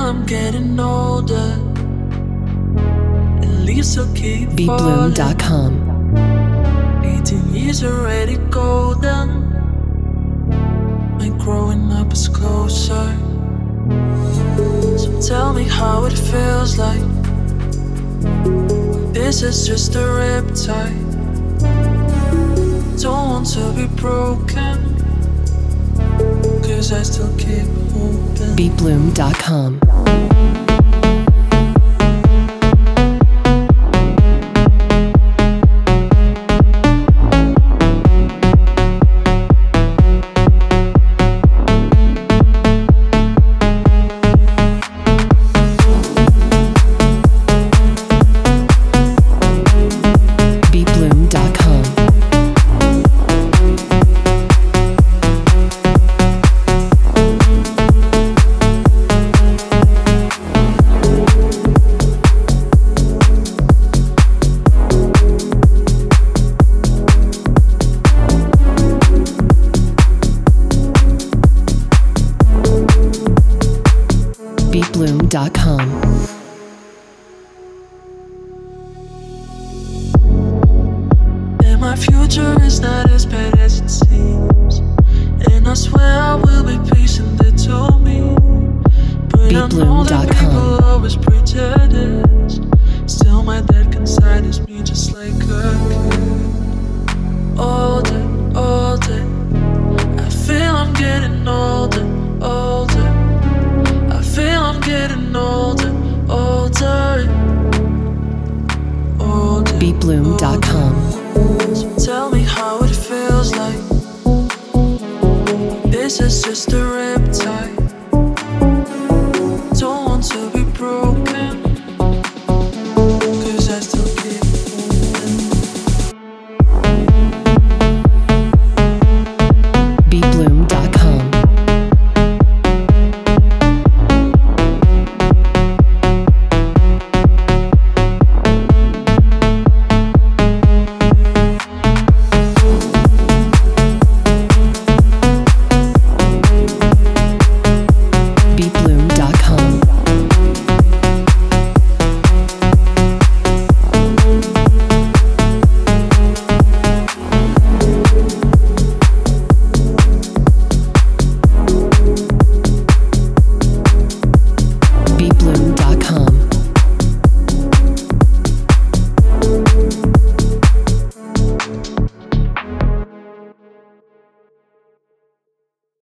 I'm getting older, and leaves will keep falling. BeBloom.com. 18 years already golden. My growing up is closer. So tell me how it feels like. This is just a riptide. Don't want to be broken, 'cause I still keep hoping. BeBloom.com. BeBloom.com. And my future is not as bad as it seems, and I swear I will be patient, they told me. But I know that people always prejudice. Still my dad considers me just like a kid. Older, older, I feel I'm getting older, older. I feel I'm getting older, older, older. BeBloom.com. So tell me how it feels like. This is just a riptide.